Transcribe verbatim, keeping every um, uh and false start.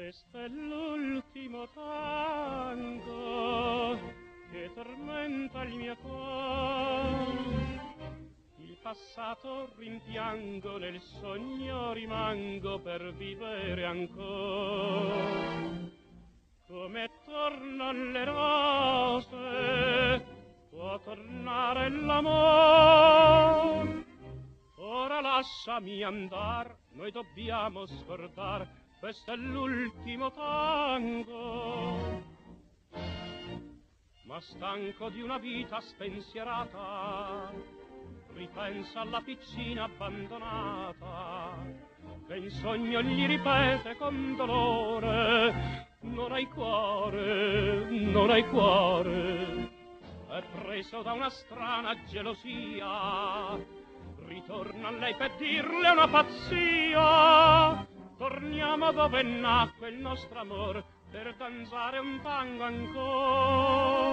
Questo è l'ultimo tango che tormenta il mio cuore. Il passato rimpiango, nel sogno rimango per vivere ancora. Come tornan le rose, può tornare l'amor. Ora lasciami andar, noi dobbiamo scordar, questo è l'ultimo tango. Ma stanco di una vita spensierata, ripensa alla piccina abbandonata, che in sogno gli ripete con dolore: non hai cuore, non hai cuore. È preso da una strana gelosia, ritorna a lei per dirle una pazzia. Torniamo dove nacque il nostro amor, per danzare un tango ancora.